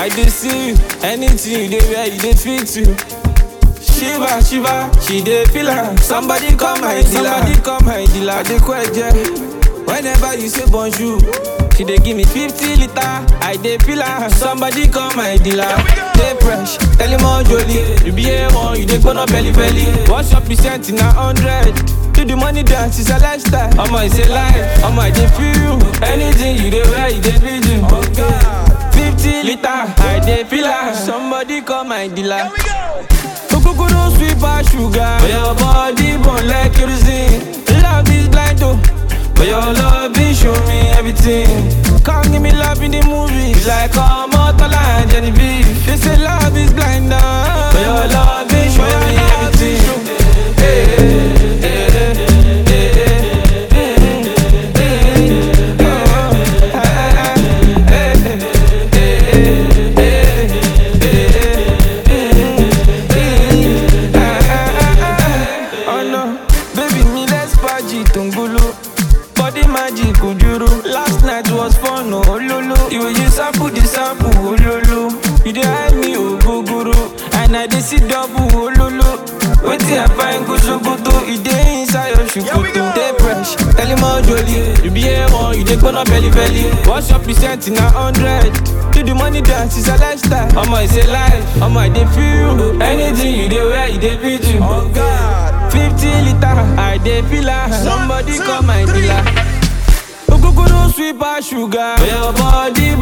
I dey see you. Anything you dey wear, you dey fit you. Shiva, Shiva, she dey feel her. Somebody call my dealer. Somebody call my dealer. I dey queje. Whenever you say bonjour, she dey give me 50 liter. I dey feel her. Somebody call my dealer. Dey fresh, tell him all jolly. You be A1, you dey gonna belly belly. What's your percent in 100? Do the money dance, it's a lifestyle. Omo, it's a life. Omo, I dey feel you. Anything you dey wear, you dey feel you. 50 liter, I dey feel her. Somebody call my dealer. Kuku no sweet by sugar. But your body burn like kerosene. Love is blind though, but your love is show me everything. Come give me love in the movies, like Omotola and Genevieve. They say love is blind but your love is show me everything. Body magic, Ujuru. Last night was fun, oh lulu. You sample the sample, oh lulu. You dey hide me, oh guguru. And I dey see double, oh lulu. Wetin I find good shukutu, e dey inside your shukutu. Dey fresh, tell him all jolly. You be A1, you dey gonna belly belly. What's your percent in 100? Do the money dance, it's a lifestyle. Omo, it's a life. Omo, I dey feel you. Anything you dey wear, you dey fit you. Oh God. 50 liter, I dey feel her. Somebody call my dealer. Kuku no sweet by sugar. But your body